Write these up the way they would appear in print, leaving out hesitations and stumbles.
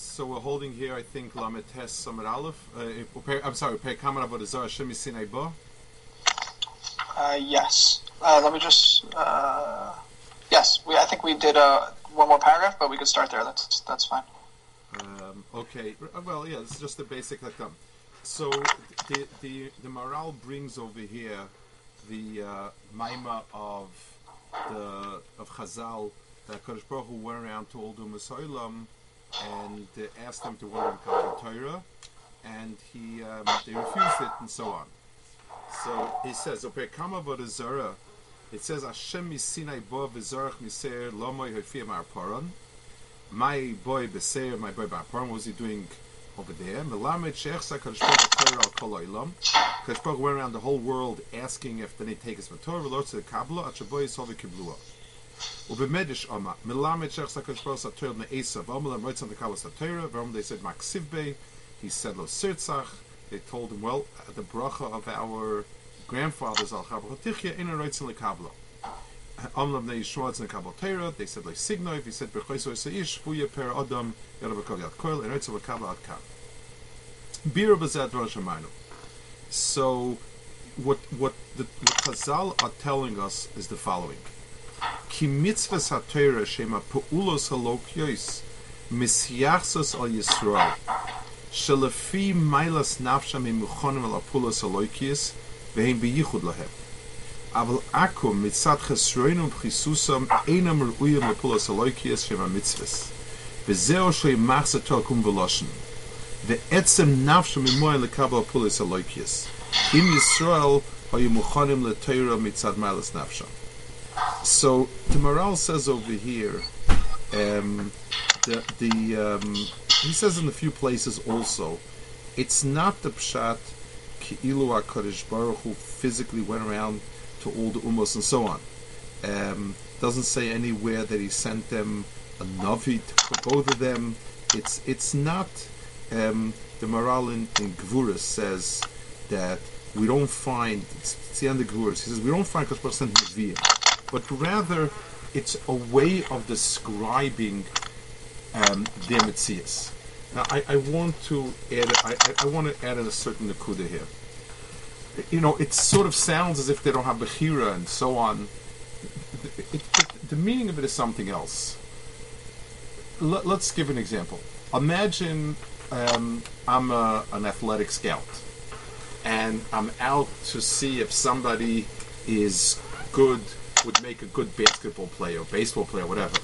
So we're holding here, I think, Lamed Tes Samar Aleph. I'm sorry, Pei Kamen Avodah Zarah Hashem Sinai Bo. Yes. Let me just. Yes, I think we did one more paragraph, but we could start there. That's fine. Okay. Well, yeah, this is just the basic. So the Maral brings over here the Maima of Chazal that Kadosh Baruch Hu went around to all the Umas and asked them to learn Kabbalah Torah, and they refused it, and so on. So he says, "Opekama Avodah Zarah." It says, "Hashem misinai bo v'zarach miser lomoy hafiyah ma'arparon." My boy beser, my boy ba'arparon. What was he doing over there? Melamed she'echsa Kadosh Baruch Hu Torah al kol ha'olam. Kadosh Baruch Hu went around the whole world asking if they take his Torah. V'lo tzedek kablo at shaboy yisol v'kiblua. Ubemedish Oma, Melamed Shech Sakadosh Baruch Hu Torah Ne'esav, Omelam Roitzam the Kabbalah Torah, Varom they said Maksiv Bey, he said Lo Sirtzach, they told him, well, the bracha of our grandfathers Al Chabra Tichya in a Roitzam the Kabbalah. Omelam Nei Yishua in the Kabbalah Torah, they said Lo Signov, he said Berchoiso Seish, Fuya Per Adam, Yadav Kol Yad Koil, and Roitzam the Kabbalah Ad Kam. Bira Bazad Rosh Hamaynu. So, what the Chazal are telling us is the following. Ki mitzvahs ha-Torah shema pa'ulos halokyois misyachsos al Yisrael shelefi mailas nafsha mimuchonim al apulos halokias vehem beyichud lahem aval akum mitzad chesroinum chisusam einam ru'uyam apulos halokias shema mitzvahs vezeo shoy machsa tokum veloshen ve'etzem nafsha mimoy lekabel apulos halokias im Yisrael hayu muchonim le-Torah mitzad mailas nafsha. So the Maral says over here, he says in a few places also, it's not the pshat Ki'ilu HaKadosh Baruch Hu physically went around to all the Ummos and so on. Doesn't say anywhere that he sent them a Navi for both of them. It's not. The Maral in Gvuras says that we don't find. It's the end of Gvuras. He says we don't find Kadosh Baruch Hu sent Nevi'im, but rather it's a way of describing their Metzias. Now, I want to add a certain nakuda here. You know, it sort of sounds as if they don't have Bechira and so on. The meaning of it is something else. Let's give an example. Imagine I'm an athletic scout, and I'm out to see if somebody is good, would make a good basketball player, baseball player, whatever.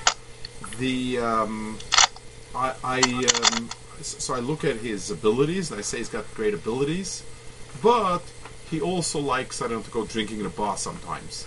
So I look at his abilities, and I say he's got great abilities, but he also likes, to go drinking in a bar sometimes.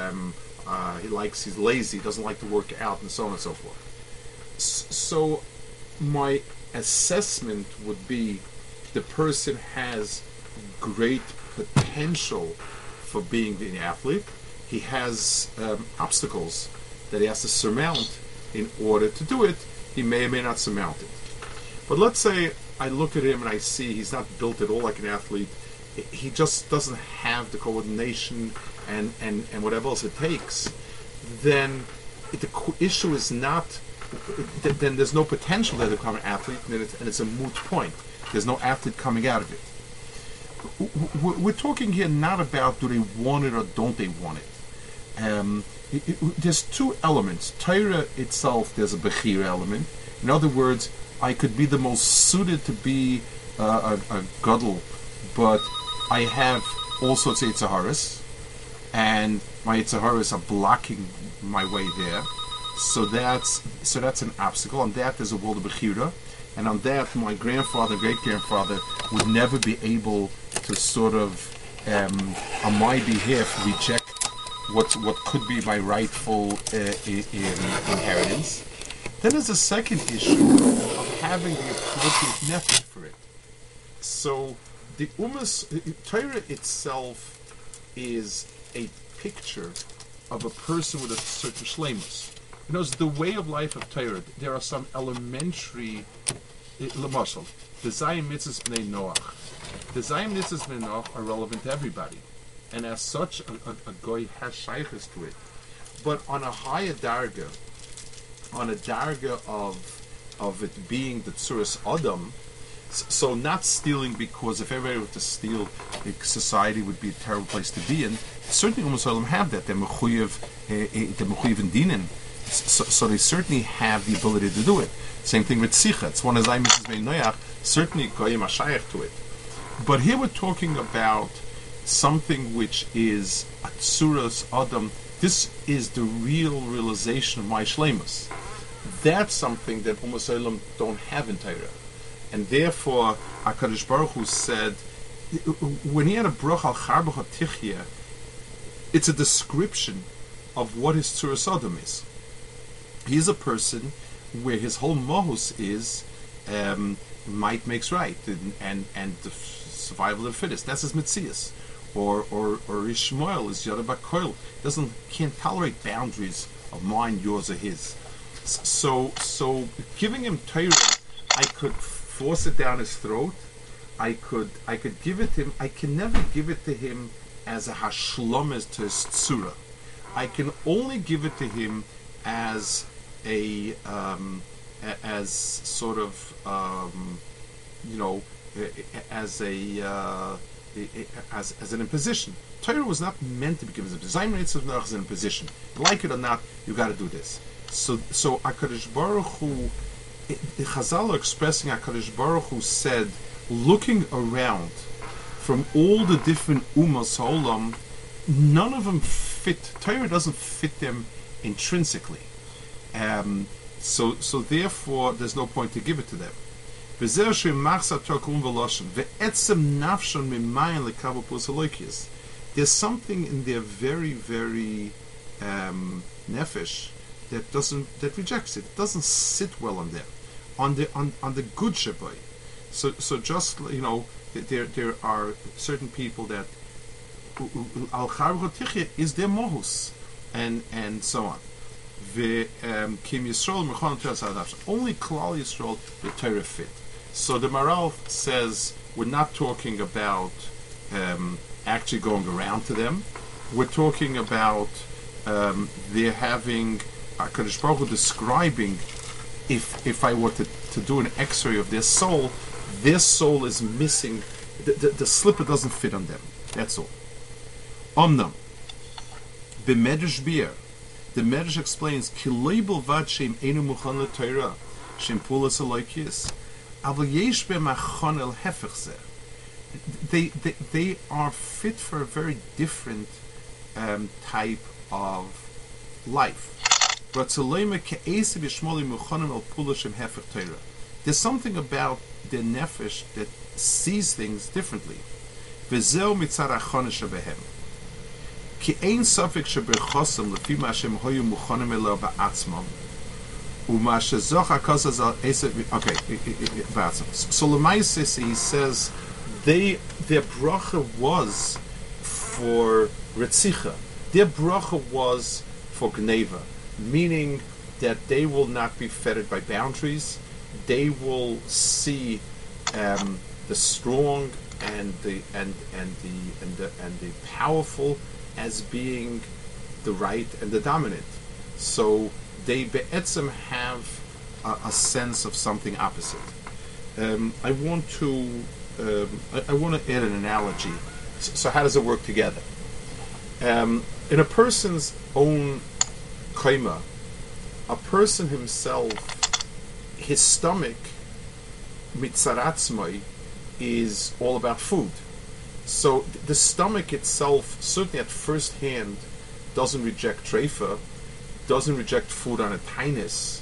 He's lazy, doesn't like to work out, and so on and so forth. So my assessment would be the person has great potential for being an athlete. He has obstacles that he has to surmount in order to do it. He may or may not surmount it. But let's say I look at him and I see he's not built at all like an athlete. He just doesn't have the coordination and whatever else it takes. Then the issue is not, then there's no potential there to become an athlete, and it's a moot point. There's no athlete coming out of it. We're talking here not about do they want it or don't they want it. There's two elements. Torah itself, there's a Bechira element. In other words, I could be the most suited to be a Gadol, but I have all sorts of Yitzaharas, and my Yitzaharas are blocking my way there. So that's an obstacle. On that, there's a world of Bechira. And on that, my grandfather, great-grandfather, would never be able to sort of, on my behalf, reject what could be my rightful inheritance. Then there's a second issue of having the appropriate method for it. So the Torah itself is a picture of a person with a certain shleimus. You know, the way of life of Torah, there are some elementary, l'mashal, the Zayim Mitzvahs B'nai Noach. The Zayim Mitzvahs B'nai Noach are relevant to everybody. And as such, a goy has shaykhs to it. But on a higher darga, on a darga of of it being the Tzuras Adam. So not stealing because if everybody were to steal, society would be a terrible place to be in. Certainly, Ummah Olam have that. They're mechuyev in dinin, so they certainly have the ability to do it. Same thing with Tzicha. It's one as I Mrs. Bein Noach. Certainly, goyim ashayach to it. But here we're talking about something which is a Tzuras Adam. This is the real realization of my shleimus. That's something that Ummah Olam don't have in Torah. And therefore, HaKadosh Baruch Hu said, when he had a brach al charbecha tichya, it's a description of what his Tzuras Adam is. He's a person where his whole mohus is might makes right, and the survival of the fittest. That's his mitzias. Or Ishmael is Yada Bakoil, can't tolerate boundaries of mine, yours, or his. So giving him Torah, I could force it down his throat. I could give it to him. I can never give it to him as a hashlomes to his tzura. I can only give it to him as a as sort of as an imposition. Torah was not meant to be given as a Zayim Reitzah as an imposition. Like it or not, you got to do this. So HaKadosh Baruch Hu, Chazal are expressing HaKadosh Baruch Hu said, looking around from all the different Ummas Ha'olam, none of them fit. Torah doesn't fit them intrinsically. So therefore, there's no point to give it to them. There's something in their very, very nefesh that rejects it. It doesn't sit well on them, on the good shaboy. So just there are certain people that al charbecha tichya is their mohus, and so on. Kim Yisrael only Klal Yisrael the Torah fit. So the Maral says we're not talking about actually going around to them. We're talking about they're having HaKadosh Baruch Hu describing if I were to do an X-ray of their soul is missing. The slipper doesn't fit on them. That's all. Omnam b'medrash bir. The Medrash explains, "Ki loibel vad shem enu muchan leTorah, shem pulas aloikis, aval yesh b'machon el hefech zeh." They are fit for a very different type of life. But tzolema ke'esi b'shmoli muchanim el pulas shem hefech Torah. There's something about the nefesh that sees things differently. V'zeu mitzad achon shebehem. Ki ein safek sheberchosam lefi ma shem hoyu muchanim elo ba'atzmam u'ma shezoch hakos azal esav. Okay, ba'atzmam. So Lemaisis, he says their bracha was for retzicha. Their bracha was for gneva, meaning that they will not be fettered by boundaries. They will see the strong and the powerful as being the right and the dominant. So they be'etzem have a sense of something opposite. I want to add an analogy. So how does it work together? In a person's own kaima, a person himself, his stomach, mitzaratzmai, is all about food. So the stomach itself, certainly at first hand, doesn't reject treifa, doesn't reject food on a tinus.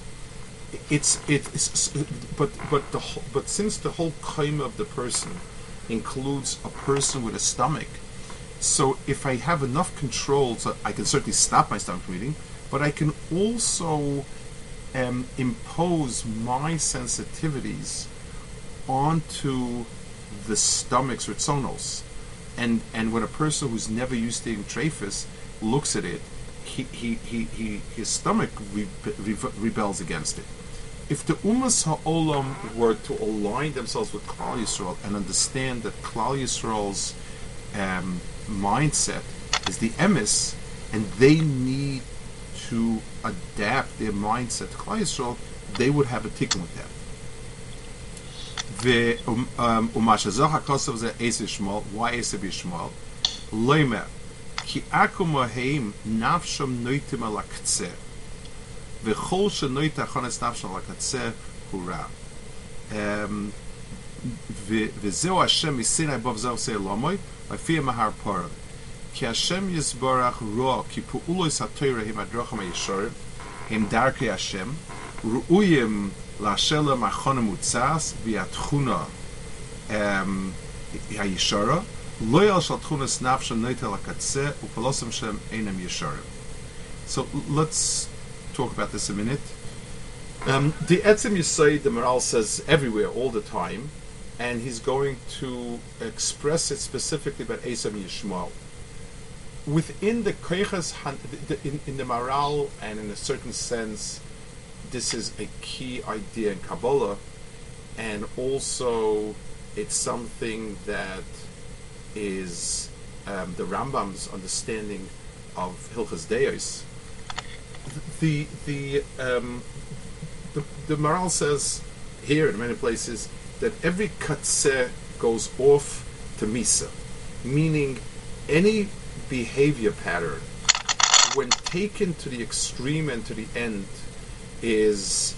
But since the whole kaima of the person includes a person with a stomach, so if I have enough control, so I can certainly stop my stomach from eating, but I can also impose my sensitivities onto the stomach's ritzonos. And when a person who's never used to eating treifas looks at it, his stomach rebels against it. If the Ummas Ha'olam were to align themselves with Klal Yisrael and understand that Klal Yisrael's mindset is the emes, and they need to adapt their mindset to Klal Yisrael, they would have a tikkun with that. Umashazach HaKosav Zeh Eser Shmuel. Why Eser B'Shmuel? Loimer Ki Akum Oheim Nafsham Noitim Al HaKtzeh V'chol Shenoita Chones Nafsham Al HaKtzeh Hura V'zeu Hashem Misinai Bov Zeh Osei Lomoy V'fiyah Mahar Poram Ki Hashem Yisborach Ro Ki Pu'ulois HaTorah Him Adrocham HaYeshorim Him Darkei Hashem Ru'uyim La'Shelem Achonim Utzas V'yatchuna HaYeshara Loyal Shal Tchunas Nafsham Noitel HaKatzeh U'Palosam Shem Einam Yesharim. So let's talk about this a minute. The Etzem Yisai, the Maral says everywhere, all the time, and he's going to express it specifically about Esam Yishmael. Within the Koiches, in the Maral, and in a certain sense, this is a key idea in Kabbalah, and also it's something that is the Rambam's understanding of Hilchas Deos. The Maral says here in many places that every katzeh goes off to Misa, meaning any behavior pattern, when taken to the extreme and to the end, it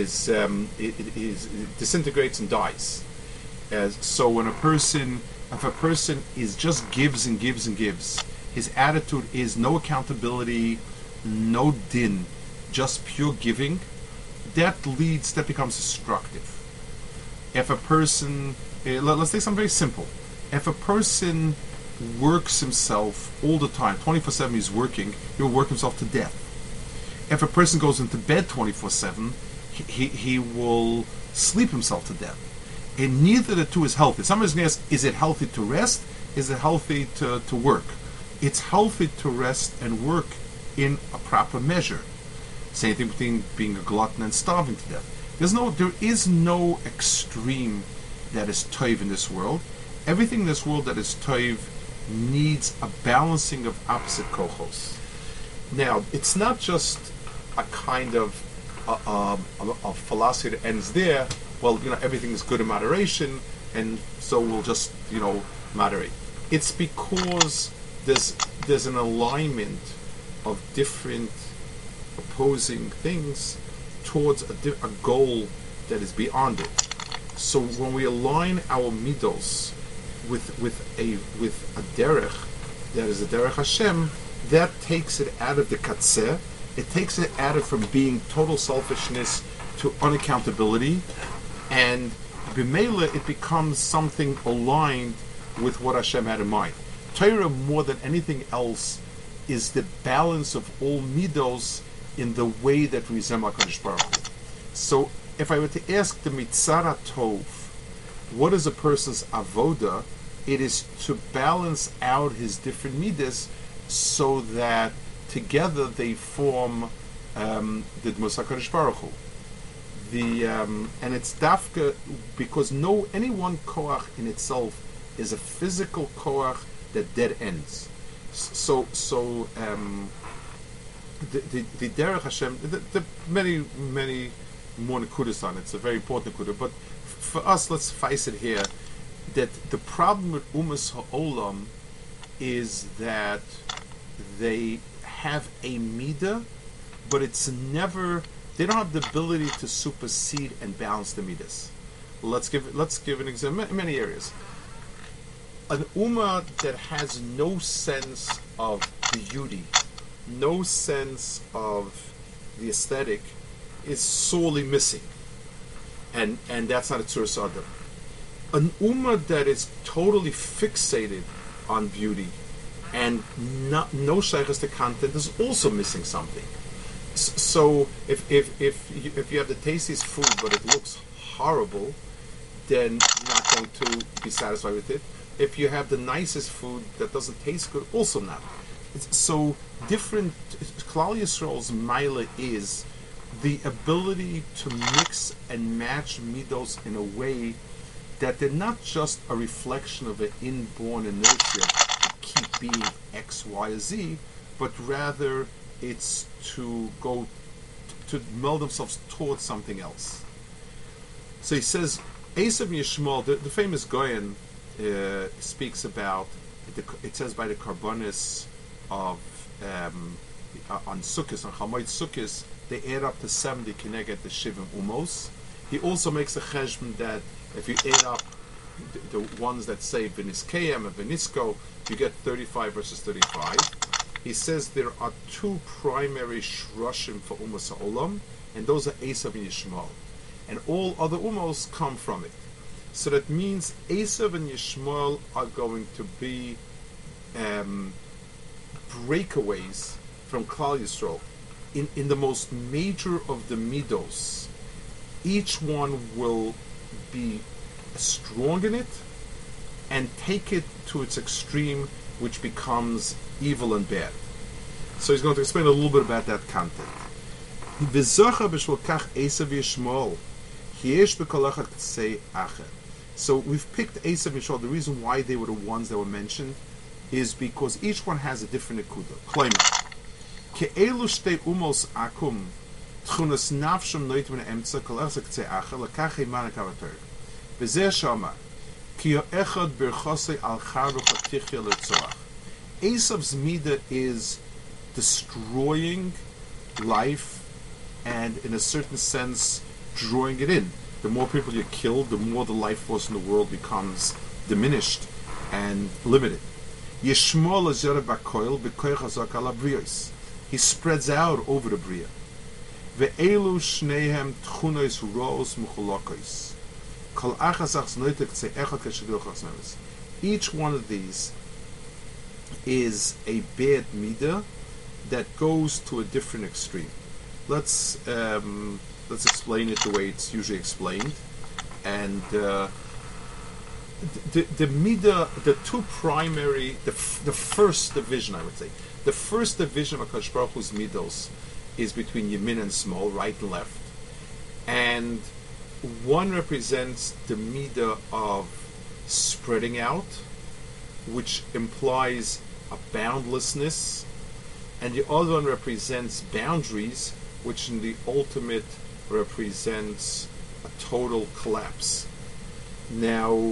disintegrates and dies. So when if a person is just gives and gives and gives, his attitude is no accountability, no din, just pure giving, that becomes destructive. If a person, let's take something very simple. If a person works himself all the time, 24/7 he's working, he'll work himself to death. If a person goes into bed 24/7, he will sleep himself to death. And neither of the two is healthy. Somebody's going to ask, is it healthy to rest? Is it healthy to work? It's healthy to rest and work in a proper measure. Same thing between being a glutton and starving to death. There is no extreme that is toiv in this world. Everything in this world that is toiv needs a balancing of opposite kochos. Now, it's not just a kind of a philosophy that ends there. Well, everything is good in moderation, and so we'll just, moderate. It's because there's an alignment of different opposing things towards a goal that is beyond it. So when we align our midos with a derech that is a derech Hashem, that takes it out of the katzeh. It takes it out of from being total selfishness to unaccountability, and b'meila it becomes something aligned with what Hashem had in mind. Torah, more than anything else, is the balance of all midos in the way that we resemble HaKadosh Baruch Hu. So, if I were to ask the Mitzara Tov, what is a person's avoda? It is to balance out his different midas so that together they form the Dmus HaKadosh Baruch Hu. And it's dafka because any one koach in itself is a physical koach that dead ends. So the Derech Hashem, the many more nekudas on it. It's a very important nekuda. But for us, let's face it here, that the problem with Umas Ha'olam is that they have a midah, but it's never. They don't have the ability to supersede and balance the midas. Let's give an example in many areas. An ummah that has no sense of beauty, no sense of the aesthetic, is sorely missing, and that's not a tzuras adam. An ummah that is totally fixated on beauty and no shaykhs to content is also missing something. So if you have the tastiest food but it looks horrible, then you're not going to be satisfied with it. If you have the nicest food that doesn't taste good, also not. So different. Klal Yisrael's maila is the ability to mix and match midos in a way that they're not just a reflection of an inborn inertia to keep being X, Y, or Z, but rather it's to go to meld themselves towards something else. So he says, Esav and Yishmael, the famous Goyen speaks about, it says by the Karbonis of on Sukkot, on Chamoid Sukkot, they add up to 70 Kineged the Shivim Umos. He also makes a cheshbon that if you add up the ones that say Viniskeyam and Vinisko, you get 35 versus 35. He says there are two primary shroshim for Umos HaOlam, and those are Esav and Yishmael. And all other Umos come from it. So that means Esav and Yishmael are going to be breakaways from Klal Yisrael in the most major of the midos. Each one will be strong in it and take it to its extreme, which becomes evil and bad. So he's going to explain a little bit about that content. So we've picked Esav and Yishmael. The reason why they were the ones that were mentioned is because each one has a different nekuda. Claiming ke'elu shtei umos akum tchunas nafsham noit min emtza kol echad k'tzei acher lekach eiman ha'kavator v'zeh shama ki ha'echad berchosei al charvach ha'tichya l'tzoach. Esav's midah is destroying life and, in a certain sense, drawing it in. The more people you kill, the more the life force in the world becomes diminished and limited. Yishmael azera bakoil b'koich hazak ala brios. He spreads out over the bria. Ve'elu shnehem tchunos roos muchulokos. Kol achasachs noitek tzei echad k'shadilchas neves. Each one of these is a bad midah that goes to a different extreme. Let's explain it the way it's usually explained. And the midah, the two primary, the first division, I would say, the first division of HaKadosh Baruch Hu's midos is between Yemin and Small, right and left, and one represents the midah of spreading out, which implies a boundlessness, and the other one represents boundaries, which in the ultimate represents a total collapse. Now,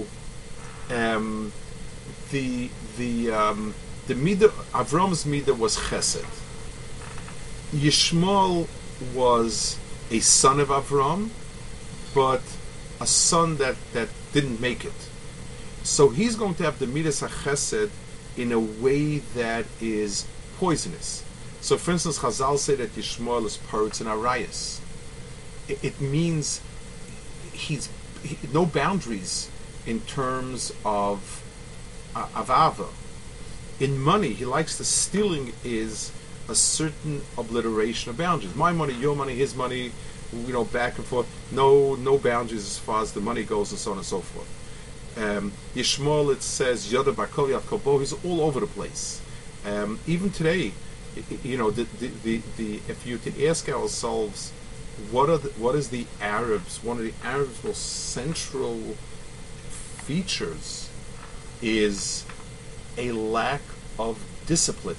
the midah, Avram's midah was chesed. Yishmael was a son of Avram, but a son that didn't make it. So he's going to have the midas chesed in a way that is poisonous. So, for instance, Chazal say that Yishmael is parutz and arayas. It means he's no boundaries in terms of avava. In money, he likes the stealing is a certain obliteration of boundaries. My money, your money, his money, back and forth. No boundaries as far as the money goes, and so on and so forth. Yishmael, it says Yoda Bakol Yav Kobo. He's all over the place. Even today, if you to ask ourselves, what is the Arabs? One of the Arabs' most central features is a lack of discipline.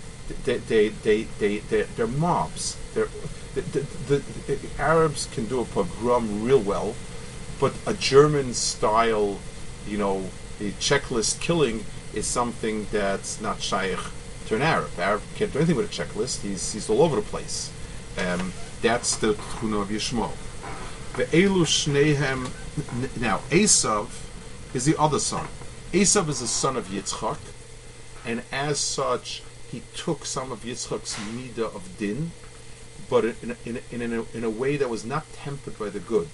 They're mobs. The Arabs can do a pogrom real well, but a German style, a checklist killing is something that's not shaykh to an Arab. Arab can't do anything with a checklist. He's all over the place. That's the tchuna of Yishmael. Ve'elu shnehem. Now, Esav is the other son. Esav is the son of Yitzchak, and as such, he took some of Yitzchak's midah of din, but in a way that was not tempered by the good.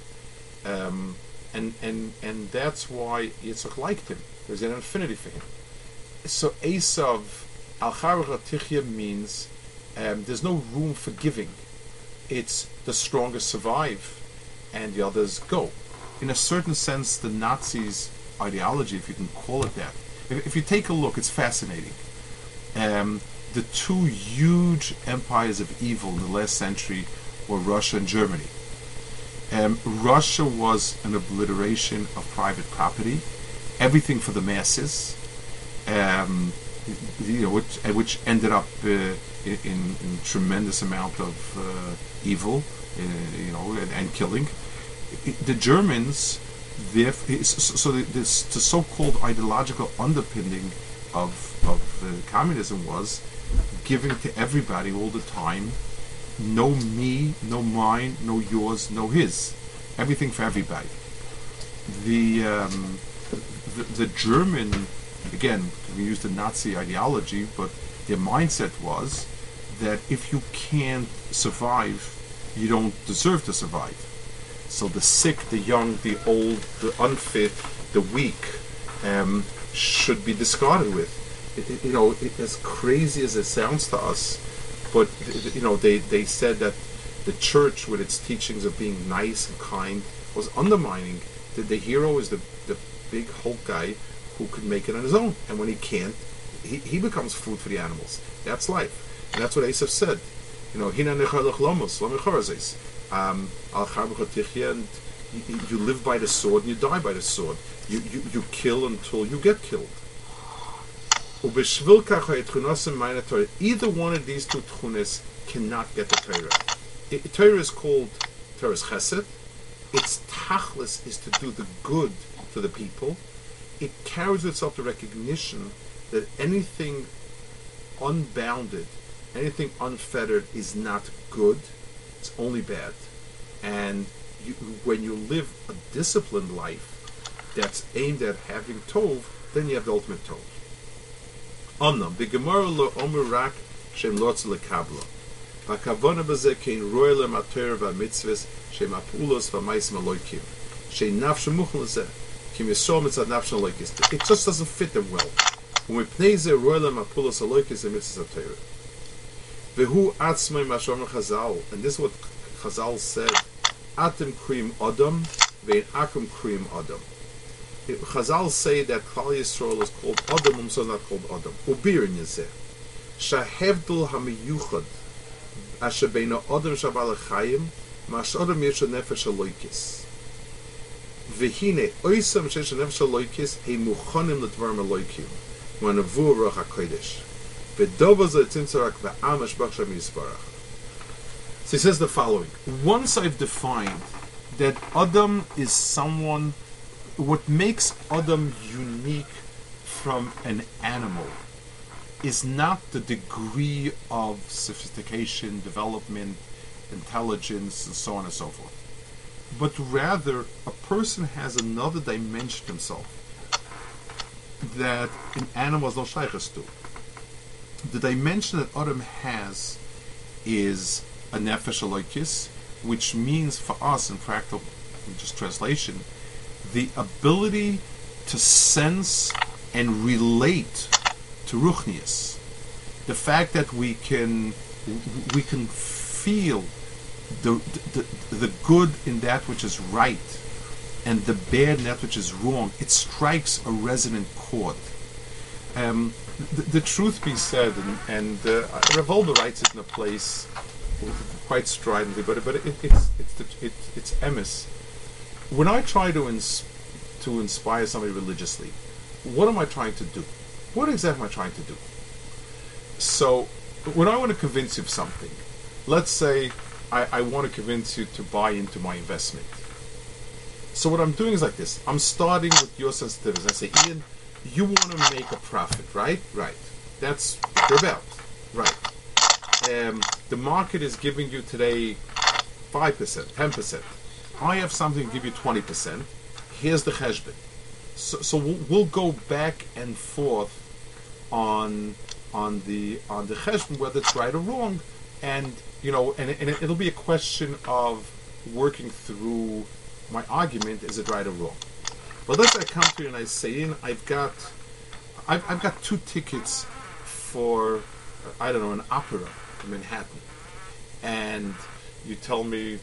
And that's why Yitzchak liked him. There's an affinity for him. So Esav, al charvach tichya means there's no room for giving. It's the strongest survive, and the others go. In a certain sense, the Nazis' ideology, if you can call it that, if you take a look, it's fascinating. The two huge empires of evil in the last century were Russia and Germany. Russia was an obliteration of private property, everything for the masses. which ended up in tremendous amount of evil, and killing. The Germans, the so-called ideological underpinning of communism was giving to everybody all the time, no me, no mine, no yours, no his, everything for everybody. The German, again, we use the Nazi ideology, but their mindset was that if you can't survive, you don't deserve to survive. So the sick, the young, the old, the unfit, the weak should be discarded with. As crazy as it sounds to us, but they said that the church, with its teachings of being nice and kind, was undermining the hero is the big Hulk guy who could make it on his own, and when he can't, he becomes food for the animals. That's life, and that's what Asaph said. And you live by the sword and you die by the sword. You kill until you get killed. Either one of these two tchunas cannot get the Torah. Torah is called Torah's Chesed. Its tachlis is to do the good to the people. It carries with itself the recognition that anything unbounded, anything unfettered is not good. It's only bad. And when you live a disciplined life that's aimed at having tov, then you have the ultimate tov. Omnam, the Gemara lo omer rak shem lotz lekablo. V'kavona b'zeh kein roy le mater v'mitzvahs shem apulos v'mais maloikim. Shein nafshe muchel lezeh. Kim yisol mitzad nafshe aloikis. It just doesn't fit them well. When we play zeh roy le mapulos aloikis and mitzvahs atorah. V'hu atzmei mashom Chazal. And this is what Chazal said. Atem krim Adam, vein akum krim Adam. Chazal say that Klal Yisrael is called Adam, so not called Adam. Ubirin yizeh. Shahevdul hamiyuchad, asher beina Adam shabal chayim, mash Adam yesha nefesh aloikis. V'hine oisam shesh nefesh aloikis, he muchanim l'dvar aloikim, manavu roch hakodesh. V'dovaz l'tinsarak v'amash b'achshav yisbarach. So he says the following. Once I've defined that Adam is someone, what makes Adam unique from an animal is not the degree of sophistication, development, intelligence, and so on and so forth. But rather, a person has another dimension himself that an animal is no shaykhs to. The dimension that Adam has is a nefesh aloikis, which means for us in practical, just translation, the ability to sense and relate to ruchnius. The fact that we can feel the good in that which is right and the bad in that which is wrong. It strikes a resonant chord. The truth be said, and Revolver writes it in a place quite stridently, but it's emes. When I try to inspire somebody religiously, what am I trying to do? What exactly am I trying to do? So, when I want to convince you of something, let's say I want to convince you to buy into my investment. So what I'm doing is like this. I'm starting with your sensitivities. I say, Ian, you want to make a profit, right? Right. That's what you're about. Right. The market is giving you today 5%, 10%. I have something to give you 20%. Here's the cheshbon. So we'll go back and forth on the cheshbon, whether it's right or wrong, and it'll be a question of working through my argument. Is it right or wrong? But let's say I come to you and I say, Ian, I've got 2 tickets for an opera in Manhattan, and you tell me,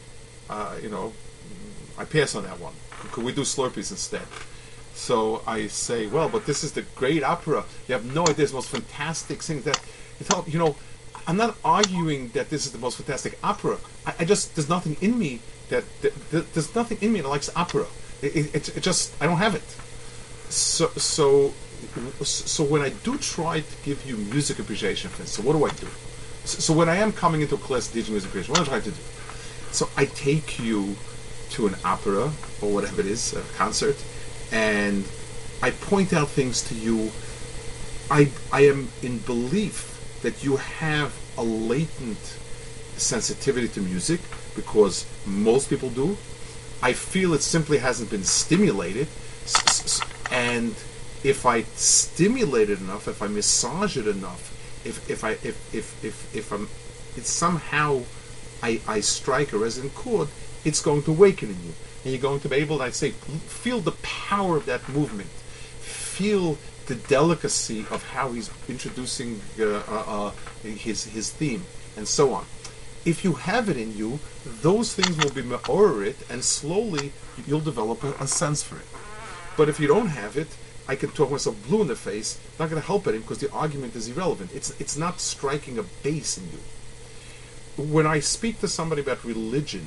I pass on that one. Could we do Slurpees instead? So I say, well, but this is the great opera. You have no idea. It's the most fantastic thing that I'm not arguing that this is the most fantastic opera. I just, there's nothing in me that likes opera. It just, I don't have it. So so when I do try to give you music appreciation, so what do? So when I am coming into a class teaching music appreciation, what do I try to do? So I take you to an opera or whatever it is, a concert, and I point out things to you. I am in belief that you have a latent sensitivity to music, because most people do. I feel it simply hasn't been stimulated, and if I stimulate it enough, if I massage it enough, if I'm, it's somehow I strike a resonant chord, it's going to awaken in you, and you're going to be able to, I say, feel the power of that movement, feel the delicacy of how he's introducing his theme, and so on. If you have it in you, those things will be me'orit, and slowly you'll develop a sense for it. But if you don't have it, I can talk myself blue in the face, not going to help it because the argument is irrelevant. It's not striking a base in you. When I speak to somebody about religion,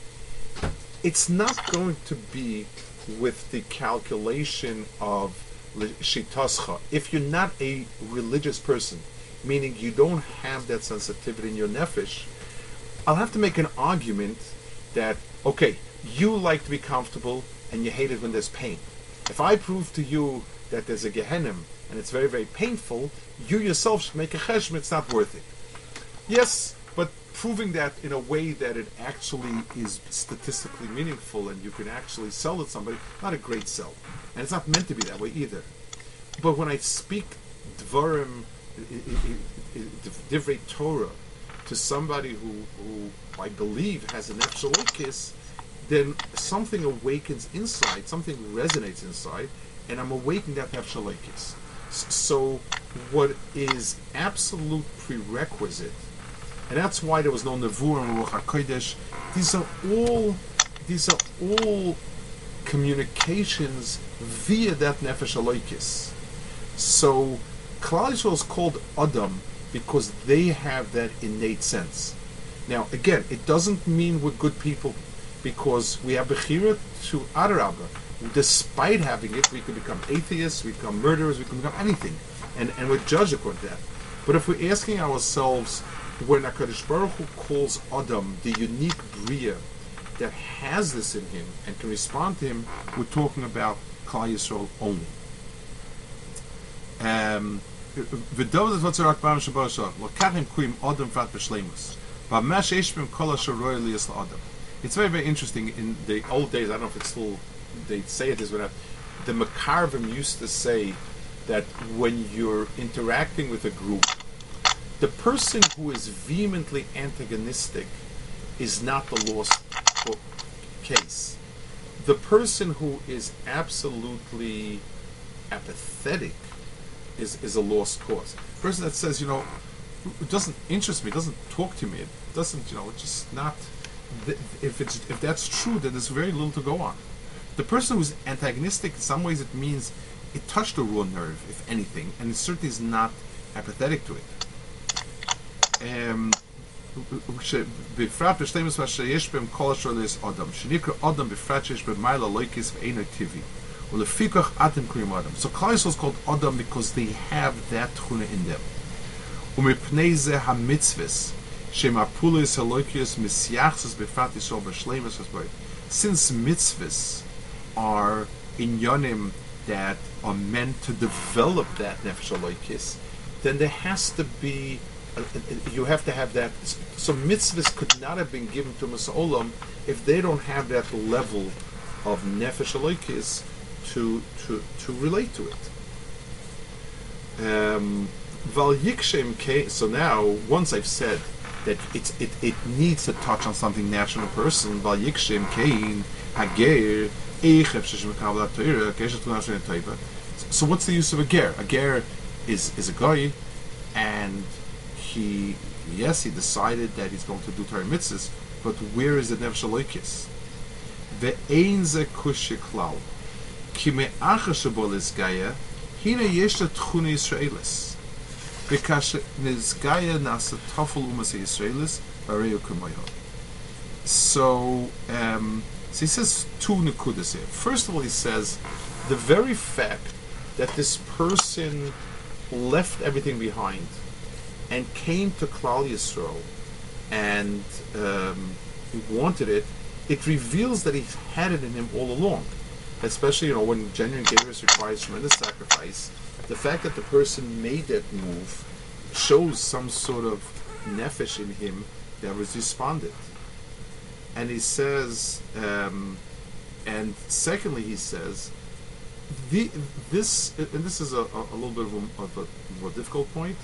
it's not going to be with the calculation of shitascha. If you're not a religious person, meaning you don't have that sensitivity in your nefesh, I'll have to make an argument that, okay, you like to be comfortable and you hate it when there's pain. If I prove to you that there's a Gehenim and it's very, very painful, you yourself should make a cheshbon, it's not worth it. Yes, but proving that in a way that it actually is statistically meaningful and you can actually sell it to somebody, not a great sell. And it's not meant to be that way either. But when I speak dvarim, divrei Torah, to somebody who I believe has an nefesh elokis, then something awakens inside, something resonates inside, and I'm awakening that nefesh elokis. So what is absolute prerequisite, and that's why there was no nevuah and ruach hakodesh. These are all communications via that nefesh elokis. So Klal Yisrael is called Adam because they have that innate sense. Now, again, it doesn't mean we're good people, because we have bechira to adarabba. Despite having it, we can become atheists, we become murderers, we can become anything, and we're judged according to that. But if we're asking ourselves, when HaKadosh Baruch Hu calls Adam the unique bria that has this in him and can respond to him, we're talking about Klal Yisrael only. V'dov that's rak b'am shabbos lokachim kuim Adam fat b'shleimus b'mash eshbim kol asher roy liyas la'Adam. It's very, very interesting. In the old days, I don't know if it's still, they say it this way, the Makarvim used to say that when you're interacting with a group, the person who is vehemently antagonistic is not the lost case. The person who is absolutely apathetic is a lost cause. The person that says, it doesn't interest me, it doesn't talk to me, it doesn't, it's just not. If that's true, then there's very little to go on. The person who's antagonistic, in some ways, it means it touched a raw nerve, if anything, and it certainly is not apathetic to it. בפרט בשלמות מה שיש בהם כל אשר יש אדם, שנקרא אדם בפרט שיש במעלה לויקס ואינו טבעי, ולפיכך אתם קוראים אדם. So Klal Yisrael is called Adam because they have that tchuna in them. ומפני זה המצווס, שהם הפולס הלויקס מסייחסס בפרט ישראל בשלמות הסבורת. Since mitzvahs are inyanim that are meant to develop that nefesh haloikis, then there has to be, you have to have that. So mitzvahs could not have been given to Masa Olam if they don't have that level of nefesh haloikis to relate to it. So now, once I've said that it needs to touch on something natural person, so what's the use of a ger? A ger is a guy, and he decided that he's going to do Torah mitzvahs, but where is the nefesh haloikis? Ve'ein ze kushya klal ki me'achar shebo lizgaya hina yesh la tchuna Yisraelis because nizgaya nasa tafel umas Yisraelis bareu kumoyo. So he says two nekudas here. First of all, he says the very fact that this person left everything behind and came to Klal Yisrael and he wanted it, it reveals that he had it in him all along. Especially, when genuine Gairus requires tremendous sacrifice, the fact that the person made that move shows some sort of nefesh in him that was responded. And he says, and secondly, he says, this is a little bit of a more difficult point.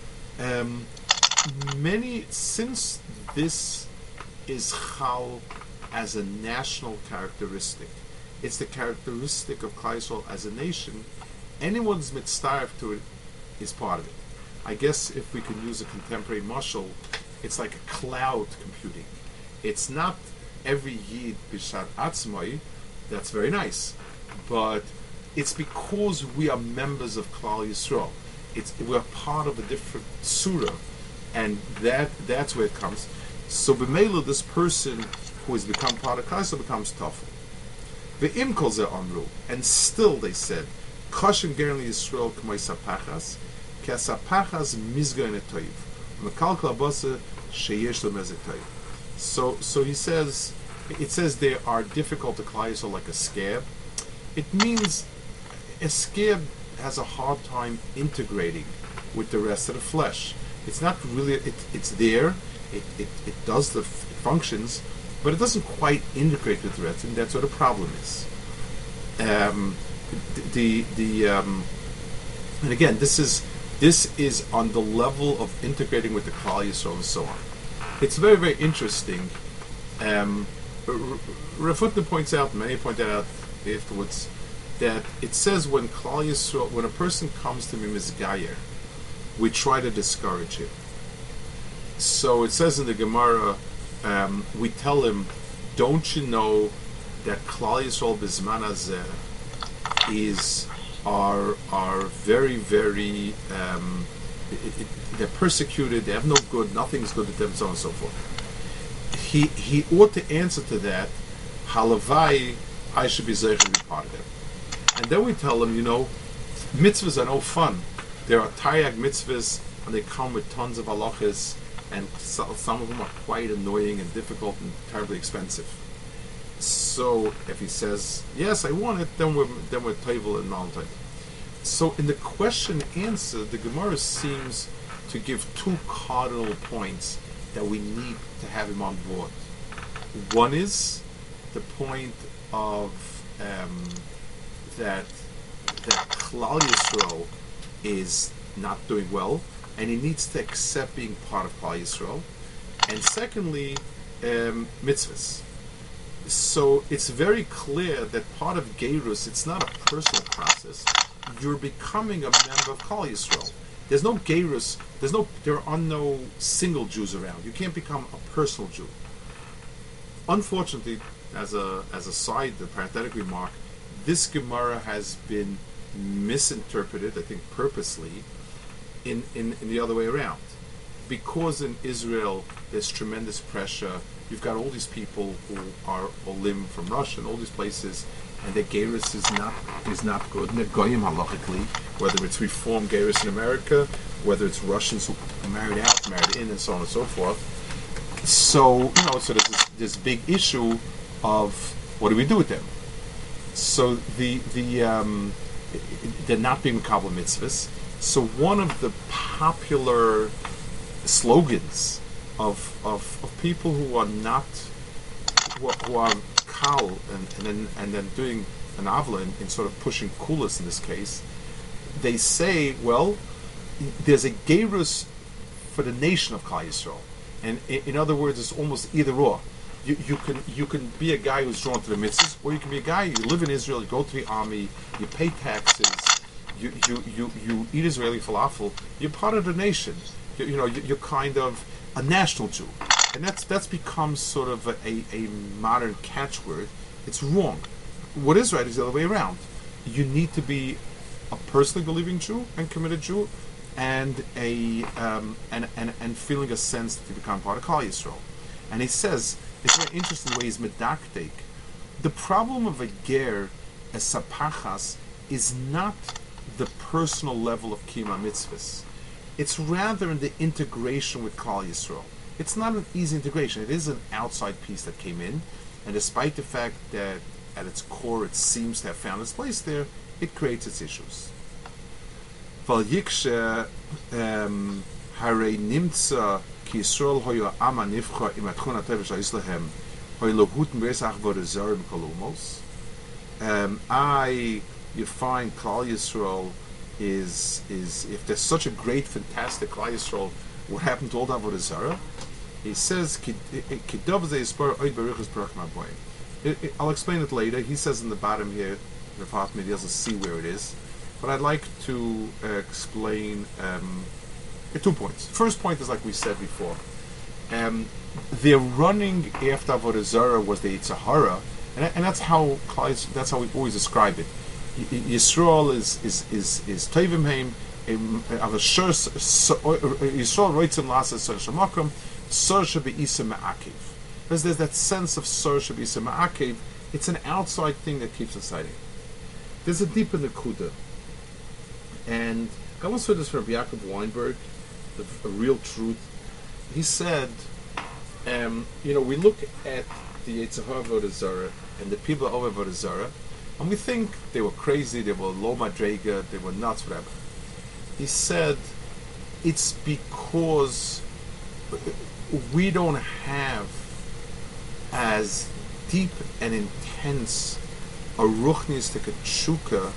Since this is Chal as a national characteristic, it's the characteristic of Klal Yisrael as a nation, anyone's mitzvah to it is part of it. I guess if we can use a contemporary mashal, it's like a cloud computing. It's not every Yid b'shar atzmai, that's very nice, but it's because we are members of Klal Yisrael. We're part of a different surah, and that's where it comes. So b'meila, this person who has become part of Klal Yisrael becomes tough. Ve'im kol ze amru, and still they said, Chashim gern Yisrael k'may sapachas, ki sapachas mizgain etoiv, mekalkal abasa sheyesh lo mezek toiv. So he says, it says they are difficult to Klal Yisrael like a scab. It means a scab has a hard time integrating with the rest of the flesh. It's not really, it's there, it does it functions, but it doesn't quite integrate with the rest, and that's what the problem is. And again, this is on the level of integrating with the Klal Yisrael and so on. It's very, very interesting. Rafutna points out, many point out afterwards, that it says when Klal Yisrael, when a person comes to Mimizgayer, we try to discourage him. So it says in the Gemara, we tell him, don't you know that Klal Yisrael Bizman Hazeh are very, very, they're persecuted, they have no good, nothing's good to them, so on and so forth. He ought to answer to that, Halavai, I should be zeicher to be part of them. And then we tell them, mitzvahs are no fun. There are taryag mitzvahs, and they come with tons of halachas, and some of them are quite annoying and difficult and terribly expensive. So if he says, yes, I want it, then we're table and non-table. So in the question answer, the Gemara seems to give two cardinal points that we need to have him on board. One is the point of that Klal Yisrael is not doing well, and he needs to accept being part of Klal Yisrael. And secondly, mitzvahs. So it's very clear that part of Geirus, it's not a personal process. You're becoming a member of Klal Yisrael. There's no Geirus, there are no single Jews around. You can't become a personal Jew. Unfortunately, as a side, the parenthetic remark, this Gemara has been misinterpreted, I think purposely, in the other way around. Because in Israel there's tremendous pressure, you've got all these people who are olim from Russia and all these places, and their Geirus is not good, and they're goyim halachically, whether it's Reform Geirus in America, whether it's Russians who are married out, married in, and so on and so forth. So, so there's this big issue of what do we do with them? So they're not being Makabel mitzvahs. So one of the popular slogans of people who are not who are kal and then doing an avla in sort of pushing kulas in this case, they say, well, there's a gerus for the nation of Klal Yisrael, and in other words, it's almost either or. You can be a guy who's drawn to the mitzvahs, or you can be a guy, you live in Israel, you go to the army, you pay taxes, you eat Israeli falafel, you're part of the nation. You're kind of a national Jew, and that's become sort of a modern catchword. It's wrong. What is right is the other way around. You need to be a personally believing Jew and committed Jew, and and feeling a sense that you become part of Klal Yisrael. And he says, it's very interesting the way he's medaktek. The problem of a ger, a sapachas, is not the personal level of Kima Mitzvahs. It's rather in the integration with Klal Yisrael. It's not an easy integration. It is an outside piece that came in, and despite the fact that at its core it seems to have found its place there, it creates its issues. Val yikshe harei nimtza ki Yisrael hoyo ama nivcha im atchuna tevish ha'islehem hoyo lo huten be'esach v'odezarim kolumos. You find Klal Yisrael is if there's such a great, fantastic Klal Yisrael, what happened to all the Avodah Zarah? He says, I'll explain it later. He says in the bottom here, Rav Hoffman, he doesn't see where it is, but I'd like to explain 2 points. First point is like we said before. Their running after Avodah Zarah was the Yitzhahara, and that's how we always describe it. Yisrael is Tovim Heim, Yisrael Roitzim Lasa Sor Shemakom, Sor Shebe'isa Ma'akev. There's that sense of Sor Shebe'isa Ma'akev. It's an outside thing that keeps us hiding. There's a deeper Nakuda. And I once heard this from Yaakov Weinberg, a real truth. He said, we look at the Yitzhahara Avodah Zarah and the people of Avodah Zarah, and we think they were crazy, they were low madrega, they were nuts, whatever. He said, it's because we don't have as deep and intense a ruchnistic tshuka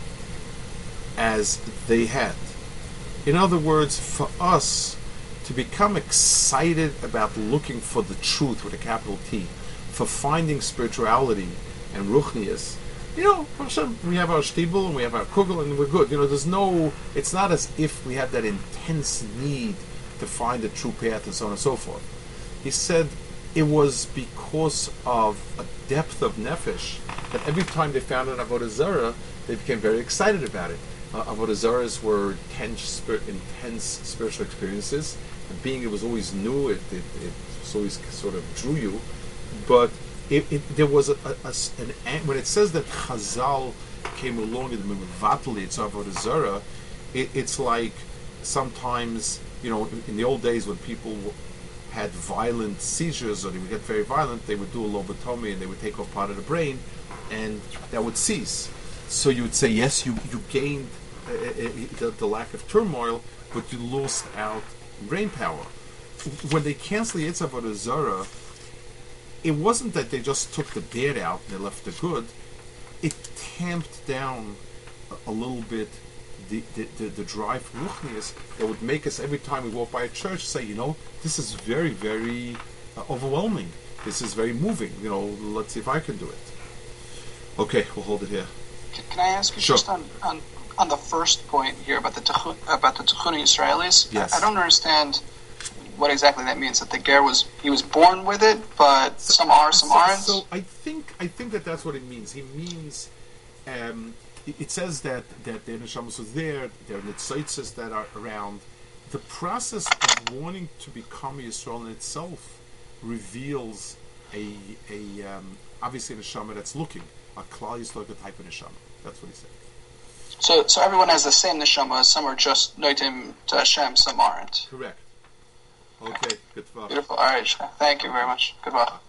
as they had. In other words, for us to become excited about looking for the truth with a capital T, for finding spirituality and ruchnias, we have our shtibel and we have our kugel and we're good. It's not as if we have that intense need to find the true path and so on and so forth. He said it was because of a depth of nefesh that every time they found an Avodah Zarah, they became very excited about it. Avodah Zarahs were intense spiritual experiences, and being it was always new, it always sort of drew you, but there was when it says that Chazal came along and mevatli it's Avodah Zarah, it's like sometimes in the old days when people had violent seizures or they would get very violent, they would do a lobotomy and they would take off part of the brain, and that would cease. So you would say, yes, you gained the lack of turmoil, but you lost out brain power. When they canceled the Yitzhak Avodah Zarah, it wasn't that they just took the bad out and they left the good. It tamped down a little bit the drive for ruchnius that would make us, every time we walk by a church, say, this is very, very overwhelming. This is very moving. Let's see if I can do it. Okay, we'll hold it here. Can I ask you just on the first point here about the Tichuni Israelis? Yes. I don't understand what exactly that means. That the ger was born with it, but some are, some aren't. So I think that's what it means. He means it says that the neshamas was there. There are nitzotzes that are around. The process of wanting to become Yisrael in itself reveals a obviously a neshama that's looking, a Klal Yisrael type of neshama. That's what he said. So everyone has the same neshama. Some are just noitim to Hashem, some aren't. Correct. Okay, good luck. Beautiful. All right, thank you very much. Good luck.